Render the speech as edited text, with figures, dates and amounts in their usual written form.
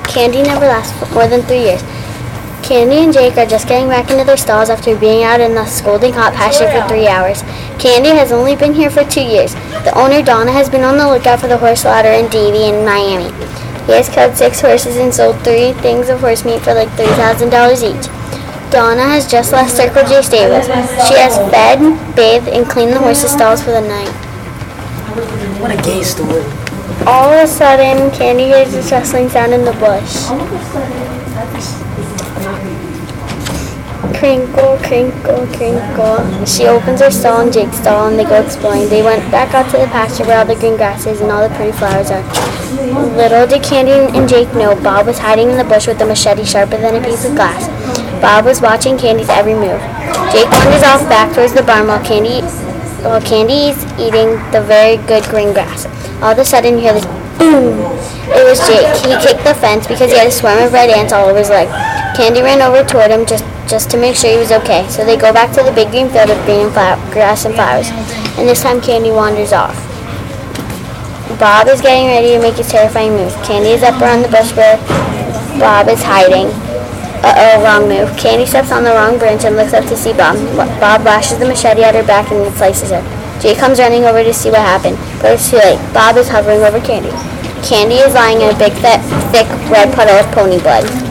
Candy never lasts for more than 3 years. Candy and Jake are just getting back into their stalls after being out in the scalding hot pasture for 3 hours. Candy has only been here for 2 years. The owner, Donna, has been on the lookout for the horse ladder in Davie in Miami. He has killed 6 horses and sold 3 things of horse meat for like $3,000 each. Donna has just left Circle J Stables. She has fed, bathed, and cleaned the horses' stalls for the night. What a gay story. All of a sudden, Candy hears a rustling sound in the bush. Crinkle, crinkle, crinkle. She opens her stall and Jake's stall, and they go exploring. They went back out to the pasture where all the green grass is and all the pretty flowers are. Little did Candy and Jake know Bob was hiding in the bush with a machete sharper than a piece of glass. Bob was watching Candy's every move. Jake wanders off back towards the barn while Candy is eating the very good green grass. All of a sudden, you hear this boom. It was Jake. He kicked the fence because he had a swarm of red ants all over his leg. Candy ran over toward him just to make sure he was okay. So they go back to the big green field of green grass and flowers. And this time, Candy wanders off. Bob is getting ready to make his terrifying move. Candy is up around the bush where Bob is hiding. Uh-oh, wrong move. Candy steps on the wrong branch and looks up to see Bob. Bob lashes the machete at her back and it slices her. Jake comes running over to see what happened, but it's too late. Bob is hovering over Candy. Candy is lying in a big, thick red puddle of pony blood.